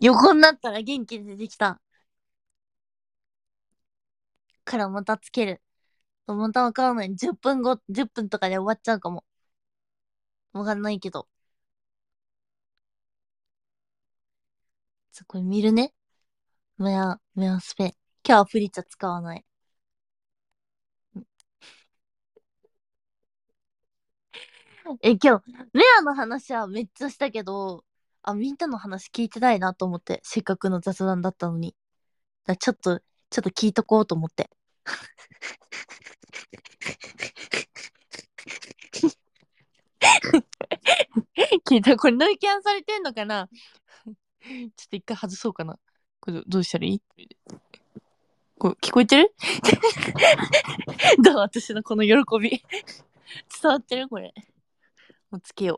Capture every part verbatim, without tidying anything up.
横になったら元気出てきた。からまたつける。またわからない。じゅっぷんご、じゅっぷんとかで終わっちゃうかも。わかんないけど。これ見るね。メア、メアスペ。今日はプリチャ使わない。え、今日、メアの話はめっちゃしたけど、あ、みんなの話聞いてないなと思って、せっかくの雑談だったのに。だちょっと、ちょっと聞いとこうと思って。聞いた、これノイキャンされてんのかな。ちょっと一回外そうかな。これどうしたらいい？これ聞こえてる？どう？私のこの喜び。伝わってる？これ。もうつけよ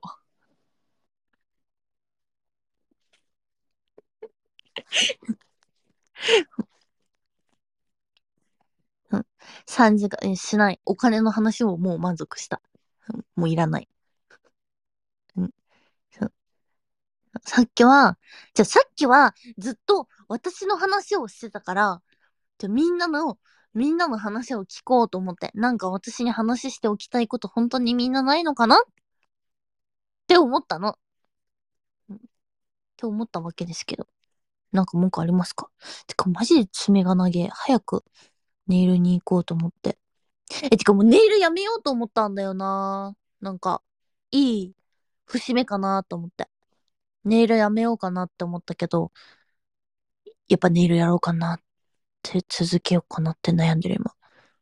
う。うん。さんじかん、え、しない。お金の話ももう満足した。うん、もういらない。うん。さっきは、じゃあさっきはずっと私の話をしてたから、じゃあみんなの、みんなの話を聞こうと思って、なんか私に話しておきたいこと本当にみんなないのかなって思ったの。うん、って思ったわけですけど。なんか文句ありますか？てかマジで爪が長え。早くネイルに行こうと思って。え、てかもうネイルやめようと思ったんだよな。なんか、いい節目かなと思って。ネイルやめようかなって思ったけど、やっぱネイルやろうかなって続けようかなって悩んでる今。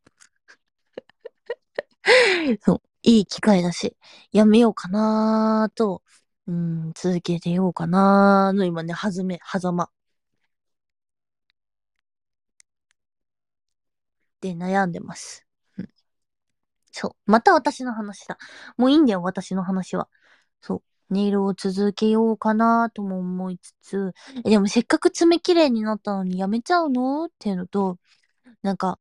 そう。いい機会だし、やめようかなと、うん、続けてようかなの今ね、はずめ、はざま。で悩んでます。うん、そう。また私の話だ。もういいんだよ、私の話は。そう。ネイルを続けようかなとも思いつつ、え、でもせっかく爪綺麗になったのにやめちゃうのっていうのと、なんか、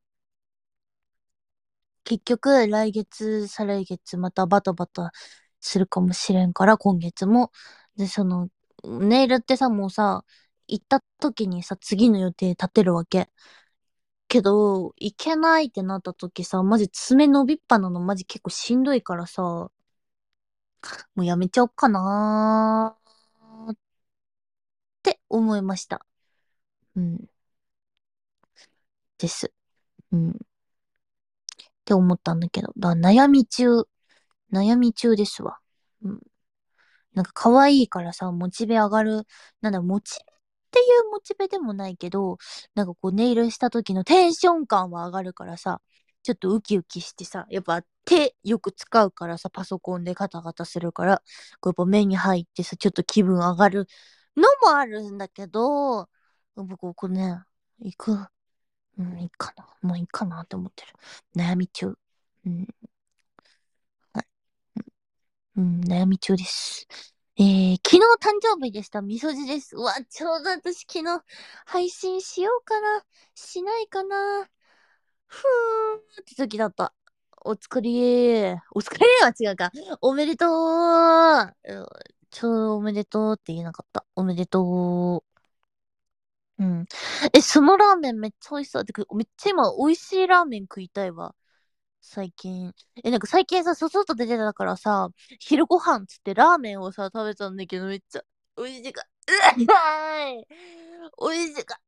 結局来月、再来月またバタバタするかもしれんから、今月も。で、その、ネイルってさ、もうさ、行った時にさ、次の予定立てるわけ。けど、行けないってなった時さ、マジ爪伸びっぱなのマジ結構しんどいからさ、もうやめちゃおっかなーって思いました。うん。です。うん。って思ったんだけど。だから悩み中。悩み中ですわ。うん。なんか可愛いからさ、モチベ上がる。なんだ、モチベっていうモチベでもないけど、なんかこうネイルした時のテンション感は上がるからさ、ちょっとウキウキしてさ、やっぱ手よく使うからさ、パソコンでカタカタするから、こうやっぱ目に入ってさ、ちょっと気分上がるのもあるんだけど、僕ここね、行く。うん、いいかな。もういいかなって思ってる。悩み中。うん、はい。うん、悩み中です。えー、昨日誕生日でした。みそじです。うわ、ちょうど私昨日配信しようかな、しないかな。ふーんって時だった。お疲れー。お疲れーは違うか。おめでとうー。うん、ちょうどおめでとうって言えなかった。おめでとう。うん。え、そのラーメンめっちゃ美味しそう。てか、めっちゃ今美味しいラーメン食いたいわ。最近。え、なんか最近さ、そ外出てたからさ、昼ご飯つってラーメンをさ、食べたんだけど、めっちゃ美味しいか。うわーい。美味しいか。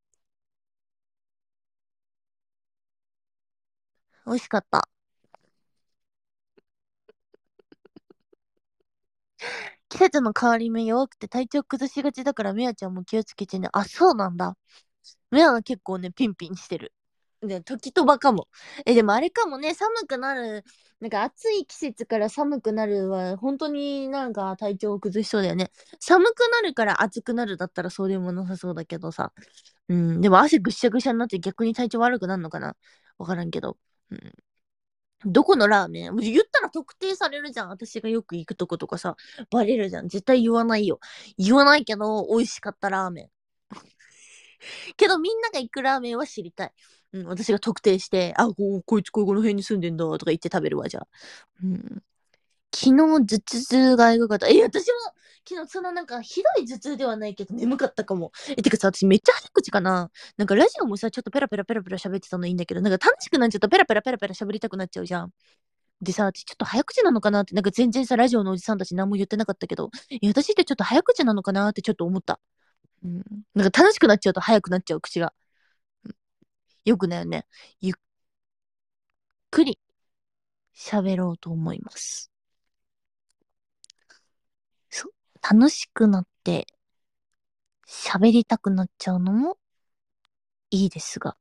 美味しかった。季節の変わり目弱くて体調崩しがちだから、みやちゃんも気をつけてね。あ、そうなんだ。みやは結構ね、ピンピンしてる。で、時とばかも。え、でもあれかもね、寒くなる、なんか暑い季節から寒くなるは、本当になんか体調を崩しそうだよね。寒くなるから暑くなるだったらそうでもなさそうだけどさ。うん、でも汗ぐっしゃぐしゃになって逆に体調悪くなるのかな、わからんけど。うん。どこのラーメン言ったら特定されるじゃん。私がよく行くとことかさ、バレるじゃん。絶対言わないよ。言わないけど、美味しかったラーメン。けどみんなが行くラーメンは知りたい。うん、私が特定して、あ、ここいつここの辺に住んでんだとか言って食べるわ、じゃあ。うん。昨日頭痛がえぐかった。え、私も昨日そんななんかひどい頭痛ではないけど眠かったかも。え、てかさ、私めっちゃ早口かな。なんかラジオもさ、ちょっとペラペラペラペラ喋ってたのいいんだけど、なんか楽しくなっちゃうとペラペラペラペラ喋りたくなっちゃうじゃん。でさ、私ちょっと早口なのかなって、なんか全然さ、ラジオのおじさんたち何も言ってなかったけど、いや、私ってちょっと早口なのかなってちょっと思った。うん。なんか楽しくなっちゃうと早くなっちゃう口が。うん、よくないよね。ゆっくり喋ろうと思います。そう。楽しくなって喋りたくなっちゃうのもいいですが、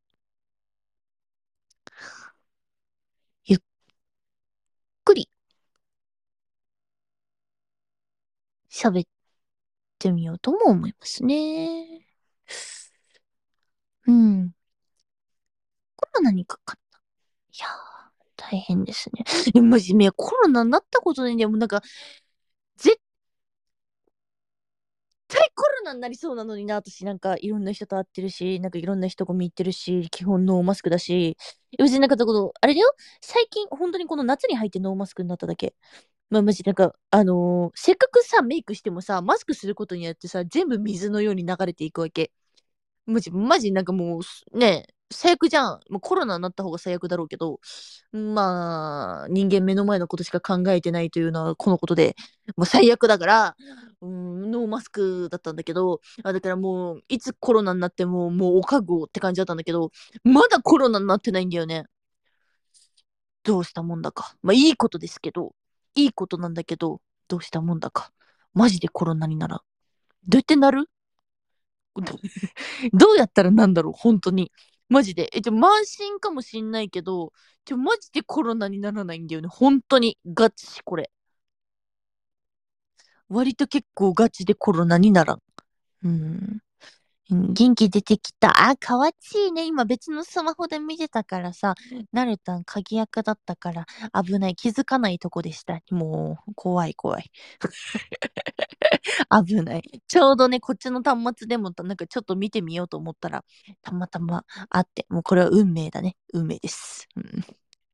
ゆっくり喋ってみようとも思いますね。うん。コロナにかかった。いやー、大変ですね。でもマジでコロナになったことないんだよ。もうなんか、絶対コロナになりそうなのにな、私なんかいろんな人と会ってるし、なんかいろんな人混み行ってるし、基本ノーマスクだし、別になんかだけど、あれだよ、最近本当にこの夏に入ってノーマスクになっただけ。まあ、マジなんか、あのーせっかくさ、メイクしてもさ、マスクすることによってさ、全部水のように流れていくわけ。マジ、マジなんかもう、すねえ、最悪じゃん。もうコロナになった方が最悪だろうけど、まあ、人間目の前のことしか考えてないというのはこのことで、もう最悪だから、うーん、ノーマスクだったんだけど、あ、だからもう、いつコロナになっても、もうお覚悟って感じだったんだけど、まだコロナになってないんだよね。どうしたもんだか。まあ、いいことですけど、いいことなんだけど、どうしたもんだか。マジでコロナにならん。どうやってなるどうやったらなんだろう、本当に。マジで。え、ちょ、慢心かもしんないけど、ちょ、マジでコロナにならないんだよね。本当に。ガチ、これ。割と結構ガチでコロナにならん。うん。元気出てきた。あ、かわちいね。今別のスマホで見てたからさ、なるたん鍵役だったから危ない。気づかないとこでした。もう、怖い怖い。危ない。ちょうどね、こっちの端末でもなんかちょっと見てみようと思ったら、たまたまあって、もうこれは運命だね。運命です。うん、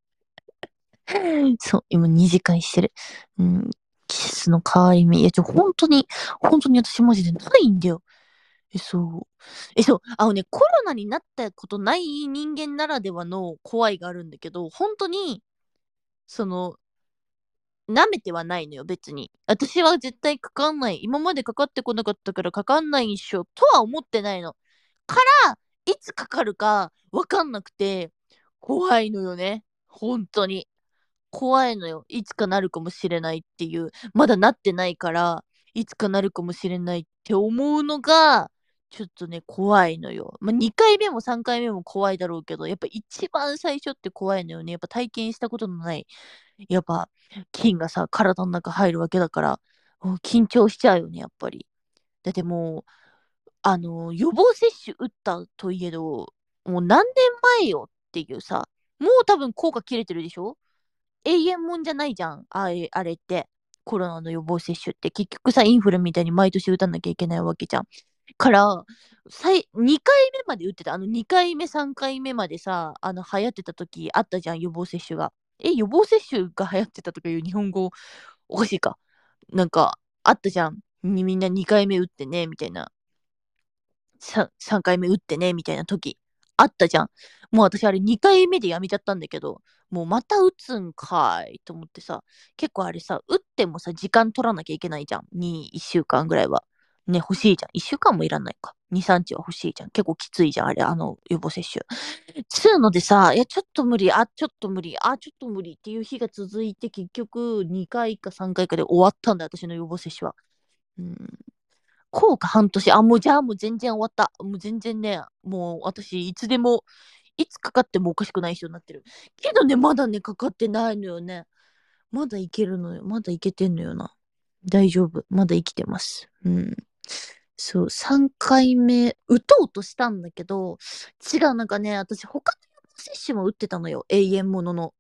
そう、今二次会してる。うん、キスの変わり目。いや、ちょ、本当に、本当に私マジでないんだよ。え、そう。え、そう。あのね、コロナになったことない人間ならではの怖いがあるんだけど、本当に、その、舐めてはないのよ、別に。私は絶対かかんない。今までかかってこなかったからかかんないっしょ、とは思ってないの。から、いつかかるかわかんなくて、怖いのよね。本当に。怖いのよ。いつかなるかもしれないっていう。まだなってないから、いつかなるかもしれないって思うのが、ちょっとね、怖いのよ。まあ、にかいめもさんかいめも怖いだろうけど、やっぱ一番最初って怖いのよね。やっぱ体験したことのない、やっぱ菌がさ、体の中入るわけだから、うん、緊張しちゃうよね、やっぱり。だってもう、あの、予防接種打ったといえど、もう何年前よっていうさ、もう多分効果切れてるでしょ？永遠もんじゃないじゃん。あれ、あれって。コロナの予防接種って。結局さ、インフルみたいに毎年打たなきゃいけないわけじゃん。から、最、にかいめまで打ってた。あのにかいめ、さんかいめまでさ、あの流行ってた時あったじゃん、予防接種が。え、予防接種が流行ってたとかいう日本語おかしいか。なんか、あったじゃん。みみんなにかいめ打ってね、みたいな。ささんかいめ打ってね、みたいな時、あったじゃん。もう私あれにかいめでやめちゃったんだけど、もうまた打つんかいと思ってさ、結構あれさ、打ってもさ、時間取らなきゃいけないじゃん。に、いっしゅうかんぐらいは。ね、欲しいじゃん。いっしゅうかんもいらないか。に、さんにちは欲しいじゃん。結構きついじゃん、あれ、あの予防接種。つうのでさ、いや、ちょっと無理、あ、ちょっと無理、あ、ちょっと無理っていう日が続いて、結局にかいかさんかいかで終わったんだよ、私の予防接種は。うん、効果半年。あ、もうじゃあもう全然終わった。もう全然ね、もう私いつでも、いつかかってもおかしくない人になってる。けどね、まだね、かかってないのよね。まだいけるのよ。まだいけてんのよな。大丈夫。まだ生きてます。うん。そう、さんかいめ、打とうとしたんだけど、違う、なんかね、私他の予防接種も打ってたのよ。永遠ものの。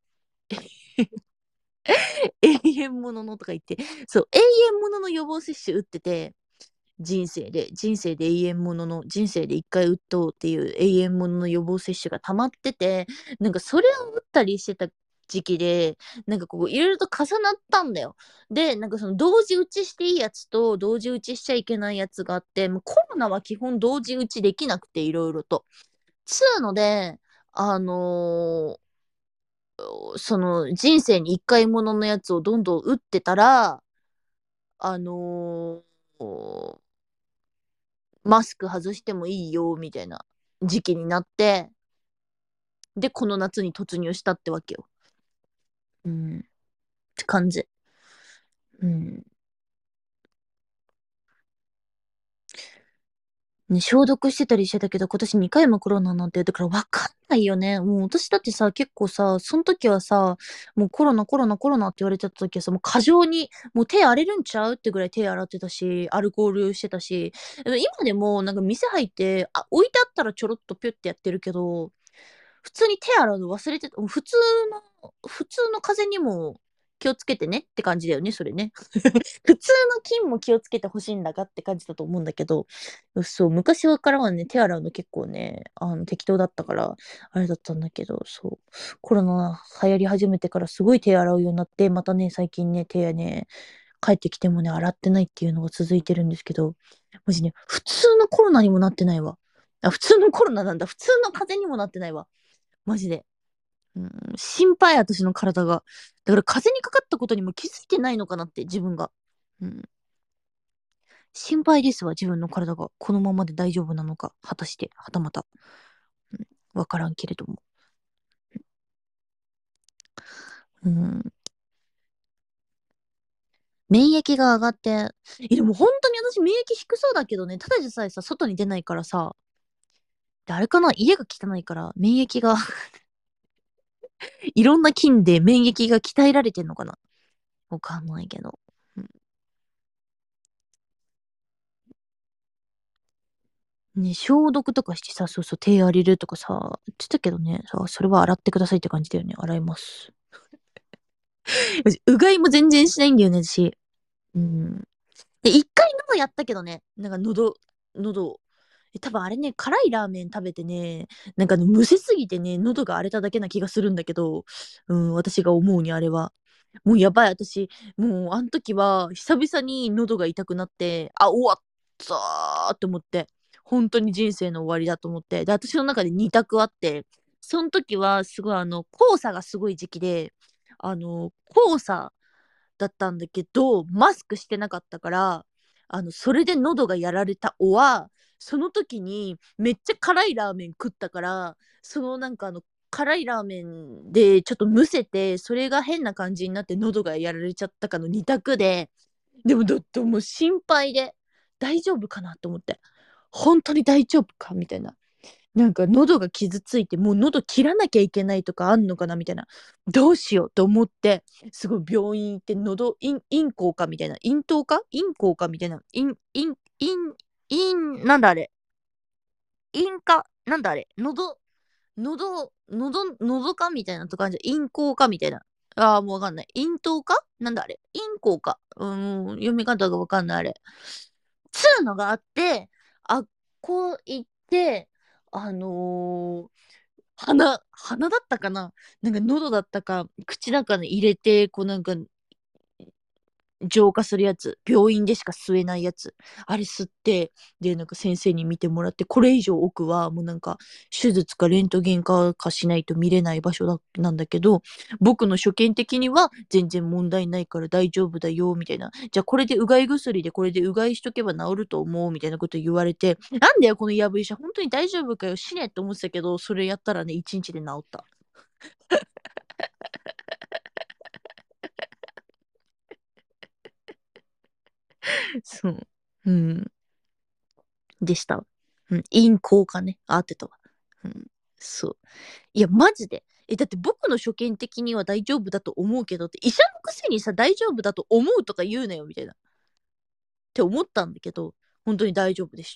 永遠もののとか言って。そう、永遠ものの予防接種打ってて、人生で、人生で永遠ものの、人生で一回打とうっていう永遠ものの予防接種が溜まってて、なんかそれを打ったりしてた時期で、なんかこう、いろいろと重なったんだよ。で、なんかその同時打ちしていいやつと、同時打ちしちゃいけないやつがあって、もうコロナは基本同時打ちできなくて、いろいろと。つうので、あのーその人生に一回もののやつをどんどん打ってたら、あのーマスク外してもいいよ、みたいな時期になって、で、この夏に突入したってわけよ。うん。って感じ。うん。ね、消毒してたりしてたけど、今年にかいもコロナなんて、だからわかんないよね。もう私だってさ、結構さ、その時はさ、もうコロナコロナコロナって言われてた時はさ、もう過剰に、もう手荒れるんちゃうってぐらい手洗ってたし、アルコールしてたし、でも今でもなんか店入って、あ、置いてあったらちょろっとピュッてやってるけど、普通に手洗うの忘れてた。普通の、普通の風邪にも気をつけてねって感じだよね、それね。普通の菌も気をつけてほしいんだがって感じだと思うんだけど、そう、昔からはね、手洗うの結構ね、あの、適当だったから、あれだったんだけど、そう、コロナ流行り始めてからすごい手洗うようになって、またね、最近ね、手ね、帰ってきてもね、洗ってないっていうのが続いてるんですけど、マジね、普通のコロナにもなってないわ。あ、普通のコロナなんだ。普通の風邪にもなってないわ。マジで。うん、心配、私の体が。だから風邪にかかったことにも気づいてないのかなって、自分が。うん、心配ですわ、自分の体が。このままで大丈夫なのか、果たして、はたまた。うん、わからんけれども。うん、免疫が上がって。え、でも本当に私免疫低そうだけどね、ただでさえさ、外に出ないからさ、であれかな、家が汚いから、免疫がいろんな菌で免疫が鍛えられてんのかな、わかんないけど。うんね、消毒とかしてさ、そうそう、手荒れるとかさ、言ってたけどね、さ、それは洗ってくださいって感じだよね。洗います。うがいも全然しないんだよね、私。うん。で、一回喉やったけどね、なんか喉、喉、え多分あれね、辛いラーメン食べてね、なんかあの、むせすぎてね、喉が荒れただけな気がするんだけど、うん、私が思うにあれは。もうやばい、私、もうあの時は久々に喉が痛くなって、あ、終わったーって思って、本当に人生の終わりだと思って、で、私の中でに択あって、その時はすごいあの、黄砂がすごい時期で、あの、黄砂だったんだけど、マスクしてなかったから、あの、それで喉がやられたおは、その時にめっちゃ辛いラーメン食ったから、そのなんかあの、辛いラーメンでちょっとむせて、それが変な感じになって喉がやられちゃったかのに択で、でもどっともう心配で、大丈夫かなと思って。本当に大丈夫かみたいな。なんか喉が傷ついて、もう喉切らなきゃいけないとかあんのかなみたいな。どうしようと思って、すごい病院行って喉、イン、インコウかみたいな。イントウかインコウかみたいな。イン、イン、イン、イン、なんだあれ。インか、なんだあれ。喉、喉、喉、喉かみたいなとかじゃ、インコウかみたいな。ああ、もうわかんない。イントウかなんだあれ。インコウか。うーん、読み方がわかんないあれ。つうのがあって、あ、こう行って、あのー鼻、鼻だったかな、なんか喉だったか、口の中に入れて、こうなんか浄化するやつ、病院でしか吸えないやつ、あれ吸って、で、なんか先生に見てもらって、これ以上奥はもうなんか手術かレントゲンかかしないと見れない場所だなんだけど、僕の所見的には全然問題ないから大丈夫だよ、みたいな。じゃあこれでうがい薬でこれでうがいしとけば治ると思う、みたいなこと言われて、なんだよこのやぶ医者、本当に大丈夫かよ、死ねって思ってたけど、それやったらね、一日で治った。そう。うん。でした。うん。陰効果ね。合ってたわ。うん。そう。いや、マジで。え、だって僕の所見的には大丈夫だと思うけどって、医者のくせにさ、大丈夫だと思うとか言うなよ、みたいな。って思ったんだけど、本当に大丈夫でした。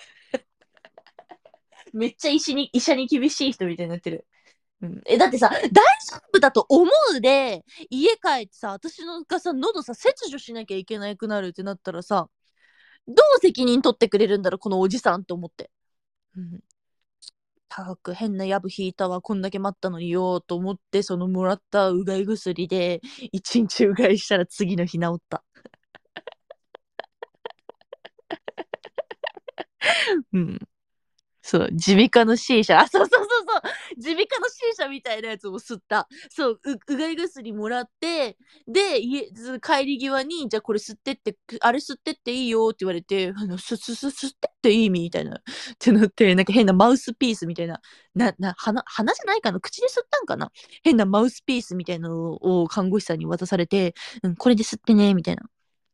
めっちゃ医師に、医者に厳しい人みたいになってる。うん、え、だってさ、大丈夫だと思うで、家帰ってさ、私のがさ、喉さ、切除しなきゃいけなくなるってなったらさ、どう責任取ってくれるんだろう、このおじさんと思って。うん、 高く変なやぶ引いたわ、こんだけ待ったのによと思って、そのもらったうがい薬でいちにちうがいしたら次の日治った。うん。そう、耳鼻科の C 社、あ、そうそうそうそう、耳鼻科の C 社みたいなやつを吸った。そう、ううがい薬もらって、で、家ず帰り際に、じゃあこれ吸ってって、くあれ吸ってっていいよって言われて、あの、すすす吸ってっていいみたいな。ってなって、なんか変なマウスピースみたいな、なな、鼻鼻じゃないかな、口で吸ったんかな。変なマウスピースみたいのを看護師さんに渡されて、うん、これで吸ってねみたいな。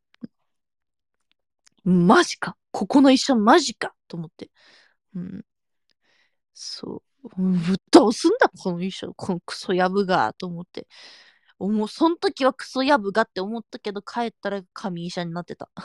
マジか、ここの医者マジかと思って。うん。そう。うん、ぶっ倒すんだ、この医者、このクソやぶが、と思って。おもそん時はクソやぶがって思ったけど、帰ったら神医者になってた。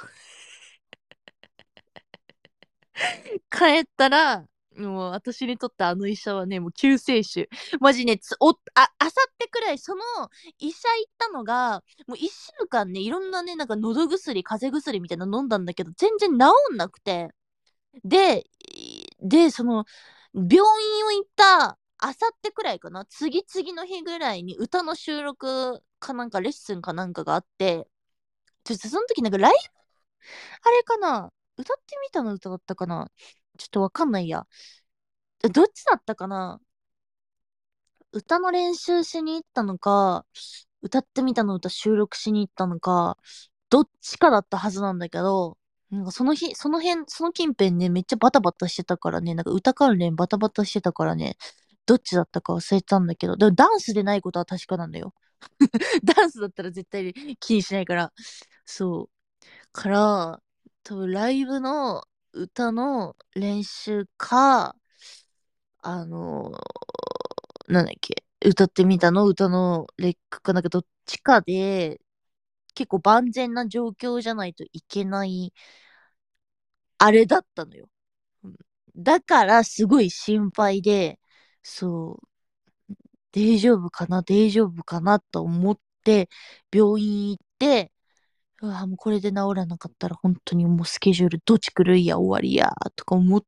帰ったら、もう私にとってあの医者はね、もう救世主。マジね、つおああさってくらい、その医者行ったのが、もういっしゅうかんね、いろんなね、なんか喉薬、風邪薬みたいなの飲んだんだけど、全然治んなくて。で、で、その、病院を行ったあさってくらいかな、次々の日ぐらいに歌の収録かなんかレッスンかなんかがあって、ちょっとその時なんかライブあれかな、歌ってみたの歌だったかな、ちょっとわかんないや。どっちだったかな、歌の練習しに行ったのか、歌ってみたの歌収録しに行ったのか、どっちかだったはずなんだけど、なんかその日、その辺、その近辺ね、めっちゃバタバタしてたからね、なんか歌関連バタバタしてたからね、どっちだったか忘れたんだけど、でもダンスでないことは確かなんだよ。ダンスだったら絶対気にしないから。そう。から、多分ライブの歌の練習か、あのーなんだっけ、歌ってみたの歌のレックかなんかどっちかで、結構万全な状況じゃないといけない、あれだったのよ。うん、だからすごい心配で、そう、大丈夫かな、大丈夫かなと思って、病院行って、うわ、もうこれで治らなかったら本当にもうスケジュールどっち狂いや終わりや、とか思って、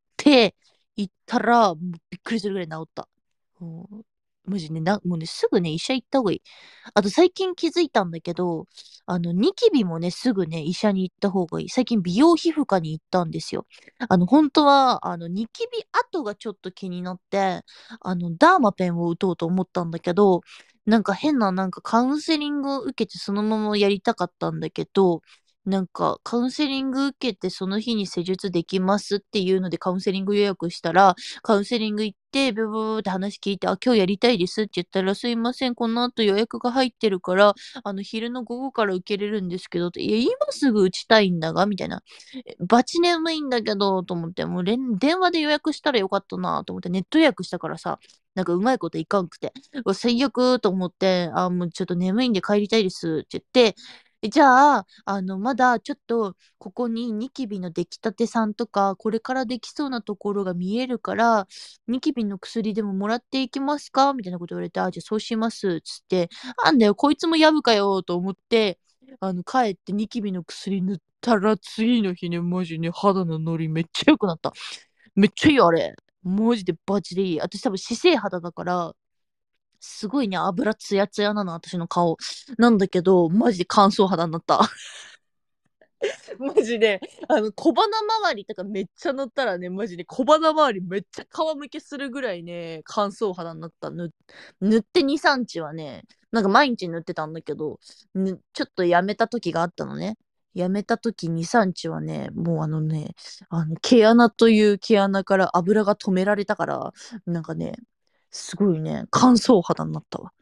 行ったら、もうびっくりするぐらい治った。もうマジね、な、もうね、すぐね、医者行った方がいい。あと最近気づいたんだけど、あの、ニキビもね、すぐね、医者に行った方がいい。最近美容皮膚科に行ったんですよ。あの、本当は、あの、ニキビ跡がちょっと気になって、あの、ダーマペンを打とうと思ったんだけど、なんか変な、なんかカウンセリングを受けてそのままやりたかったんだけど、なんか、カウンセリング受けてその日に施術できますっていうのでカウンセリング予約したら、カウンセリング行って、ブブブーって話聞いて、あ、今日やりたいですって言ったら、すいません、この後予約が入ってるから、あの、昼の午後から受けれるんですけどって、いや、今すぐ打ちたいんだが、みたいな。えバチ眠いんだけど、と思って、もう連電話で予約したらよかったなと思って、ネット予約したからさ、なんかうまいこといかんくて、うわ最悪と思って、あ、もうちょっと眠いんで帰りたいですって言って、じゃあ、あの、まだちょっと、ここにニキビの出来たてさんとか、これからできそうなところが見えるから、ニキビの薬でももらっていきますかみたいなこと言われて、あ、じゃあそうします。つって、なんだよ、こいつもやぶかよ、と思って、あの、帰ってニキビの薬塗ったら、次の日ね、マジね、肌のノリめっちゃ良くなった。めっちゃいいよ、あれ。マジでバチでいい。私多分姿勢肌だから、すごいね、油ツヤツヤなの、私の顔。なんだけど、マジで乾燥肌になった。マジで、あの、小鼻周りとかめっちゃ塗ったらね、マジで小鼻周りめっちゃ皮むけするぐらいね、乾燥肌になった。ぬ塗ってに、さんにちはね、なんか毎日塗ってたんだけど、ぬちょっとやめた時があったのね。やめた時に、さんにちはね、もうあのね、あの、毛穴という毛穴から油が止められたから、なんかね、すごいね、乾燥肌になったわ。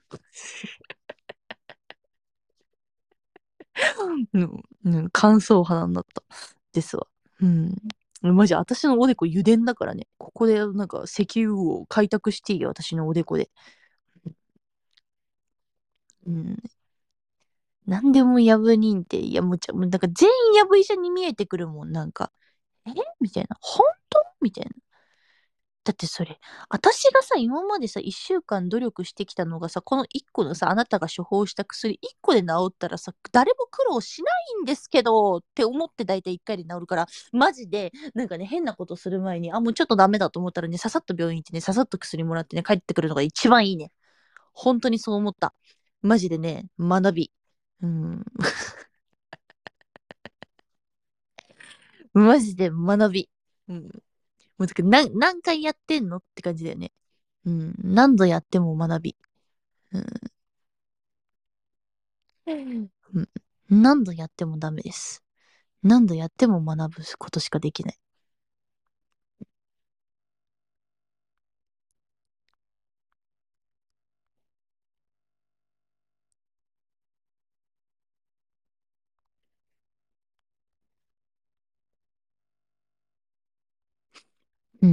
うん、うん、乾燥肌になった。ですわ。うん。マジ、私のおでこ油田だからね。ここでなんか石油を開拓していいよ、私のおでこで。うん。なんでもヤブ認定。いや、もうちゃ、もうなんか全員ヤブ医者に見えてくるもん、なんか。えみたいな。本当みたいな。 だってそれ、私がさ、今までさ、いっしゅうかん努力してきたのがさ、このいっこのさ、あなたが処方した薬いっこで治ったらさ、誰も苦労しないんですけどって思ってだいたいいっかいで治るから、マジで、なんかね、変なことする前に、あ、もうちょっとダメだと思ったらね、ささっと病院行ってね、ささっと薬もらってね、帰ってくるのが一番いいね。本当にそう思った。マジでね、学び。うん。マジで学び。うん。もうてか、な何回やってんのって感じだよね。うん。何度やっても学び。うん。うん。何度やってもダメです。何度やっても学ぶことしかできない。うん。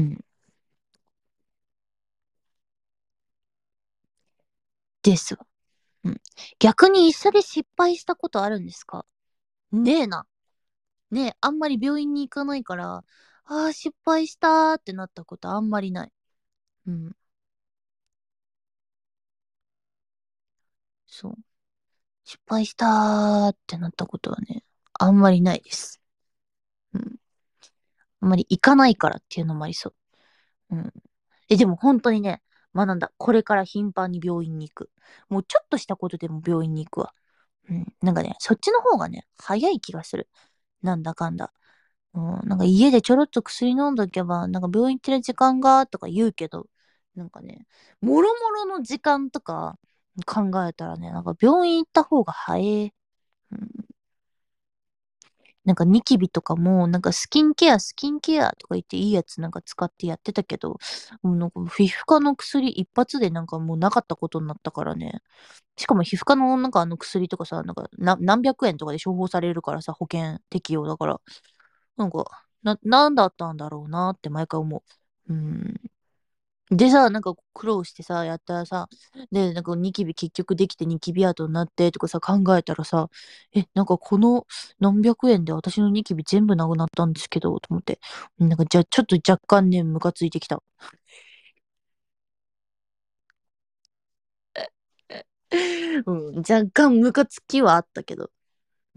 ですわ。うん。逆に医者で失敗したことあるんですか？ねえな。ねえ、あんまり病院に行かないから、ああ、失敗したーってなったことあんまりない。うん。そう。失敗したーってなったことはね、あんまりないです。うん。あんまり行かないからっていうのもありそう。うん。え、でも本当にね、学んだ。これから頻繁に病院に行く。もうちょっとしたことでも病院に行くわ。うん。なんかね、そっちの方がね、早い気がする。なんだかんだ。うん。なんか家でちょろっと薬飲んどけば、なんか病院行ってる時間が、とか言うけど、なんかね、もろもろの時間とか考えたらね、なんか病院行った方が早い。うん。なんかニキビとかも、なんかスキンケア、スキンケアとか言っていいやつなんか使ってやってたけど、もうなんか皮膚科の薬一発でなんかもうなかったことになったからね。しかも皮膚科のなんかあの薬とかさ、なんかな何百円とかで処方されるからさ、保険適用だから。なんか、な、なんだったんだろうなって毎回思う。うん。でさ、なんか苦労してさ、やったらさ、で、なんかニキビ結局できてニキビ跡になってとかさ、考えたらさ、え、なんかこの何百円で私のニキビ全部なくなったんですけど、と思って。なんかじゃ、ちょっと若干ね、ムカついてきた。うん、若干ムカつきはあったけど。うん。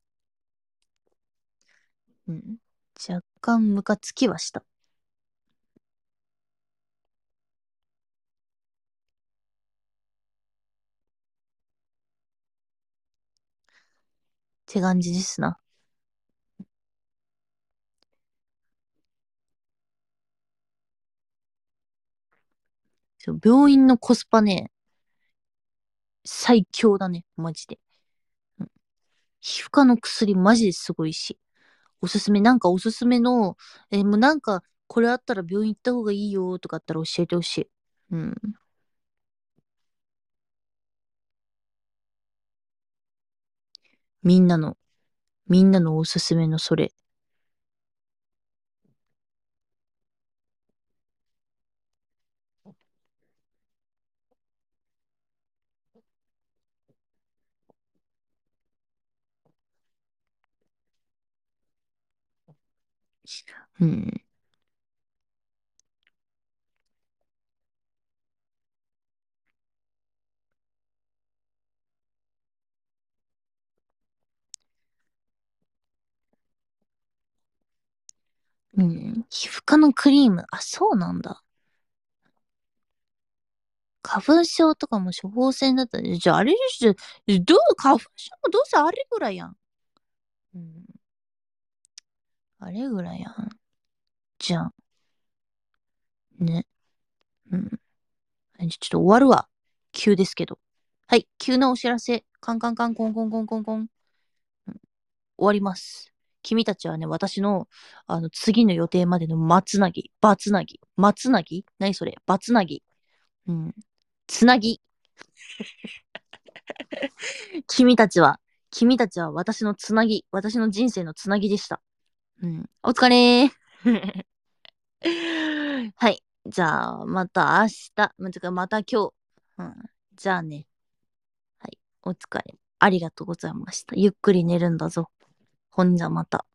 うん、若干ムカつきはした。って感じですな。そう、病院のコスパね、最強だね、マジで。うん。皮膚科の薬マジですごいし。おすすめ、なんかおすすめの、え、もうなんか、これあったら病院行った方がいいよとかあったら教えてほしい。うん。みんなの、みんなのおすすめのそれ。うん。うん。皮膚科のクリーム。あ、そうなんだ。花粉症とかも処方箋だったら、じゃああれでしょ、どう、花粉症もどうせあれぐらいやん。うん。あれぐらいやん。じゃん。ね。うん。はい、ちょっと終わるわ。急ですけど。はい。急なお知らせ。カンカンカンコンコンコンコンコン。うん。終わります。君たちはね、私の、あの、次の予定までのまつなぎ、ばつなぎ、まつなぎ何そればつなぎ。うん。つなぎ。君たちは、君たちは私のつなぎ、私の人生のつなぎでした。うん。お疲れー。はい。じゃあ、また明日。ま、てか、また今日。うん。じゃあね。はい。お疲れ。ありがとうございました。ゆっくり寝るんだぞ。ほんじゃまた。